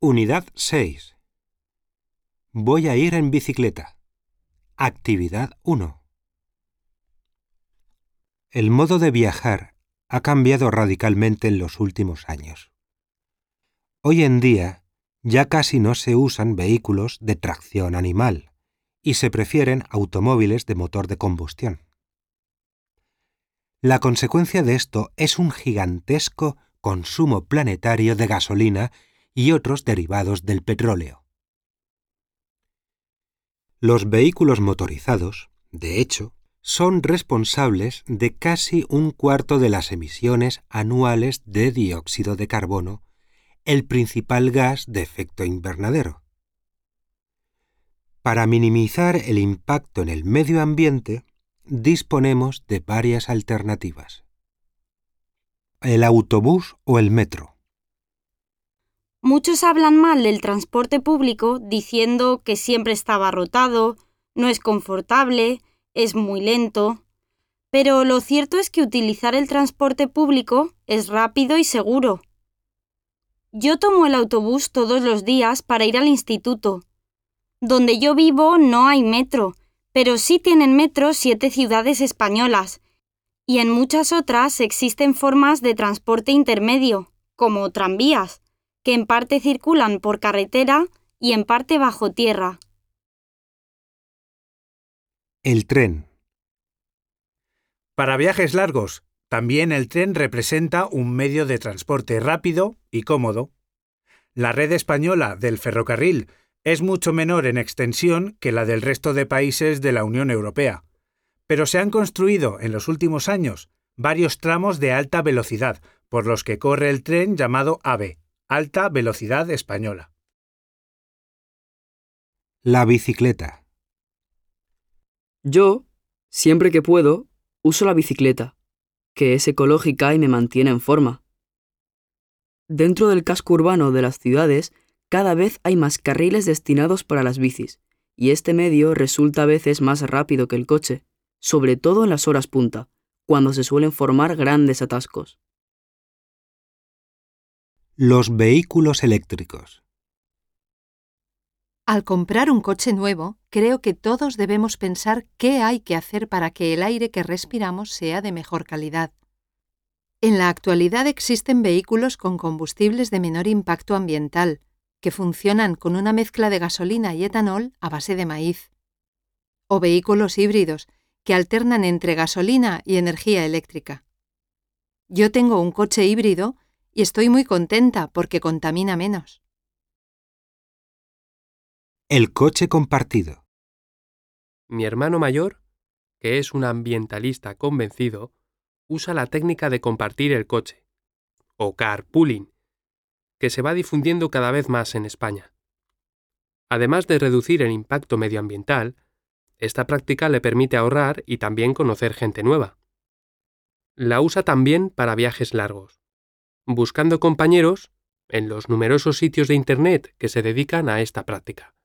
Unidad 6. Voy a ir en bicicleta. Actividad 1. El modo de viajar ha cambiado radicalmente en los últimos años. Hoy en día ya casi no se usan vehículos de tracción animal y se prefieren automóviles de motor de combustión. La consecuencia de esto es un gigantesco consumo planetario de gasolina y otros derivados del petróleo. Los vehículos motorizados, de hecho, son responsables de casi un cuarto de las emisiones anuales de dióxido de carbono, el principal gas de efecto invernadero. Para minimizar el impacto en el medio ambiente, disponemos de varias alternativas. El autobús o el metro. Muchos hablan mal del transporte público diciendo que siempre está abarrotado, no es confortable, es muy lento. Pero lo cierto es que utilizar el transporte público es rápido y seguro. Yo tomo el autobús todos los días para ir al instituto. Donde yo vivo no hay metro, pero sí tienen metro 7 ciudades españolas, y en muchas otras existen formas de transporte intermedio, como tranvías, que en parte circulan por carretera y en parte bajo tierra. El tren. Para viajes largos, también el tren representa un medio de transporte rápido y cómodo. La red española del ferrocarril es mucho menor en extensión que la del resto de países de la Unión Europea, pero se han construido en los últimos años varios tramos de alta velocidad por los que corre el tren llamado AVE, Alta Velocidad Española. La bicicleta. Yo, siempre que puedo, uso la bicicleta, que es ecológica y me mantiene en forma. Dentro del casco urbano de las ciudades, cada vez hay más carriles destinados para las bicis, y este medio resulta a veces más rápido que el coche, sobre todo en las horas punta, cuando se suelen formar grandes atascos. Los vehículos eléctricos. Al comprar un coche nuevo, creo que todos debemos pensar qué hay que hacer para que el aire que respiramos sea de mejor calidad. En la actualidad existen vehículos con combustibles de menor impacto ambiental, que funcionan con una mezcla de gasolina y etanol a base de maíz. O vehículos híbridos, que alternan entre gasolina y energía eléctrica. Yo tengo un coche híbrido y estoy muy contenta porque contamina menos. El coche compartido. Mi hermano mayor, que es un ambientalista convencido, usa la técnica de compartir el coche, o carpooling, que se va difundiendo cada vez más en España. Además de reducir el impacto medioambiental, esta práctica le permite ahorrar y también conocer gente nueva. La usa también para viajes largos, buscando compañeros en los numerosos sitios de Internet que se dedican a esta práctica.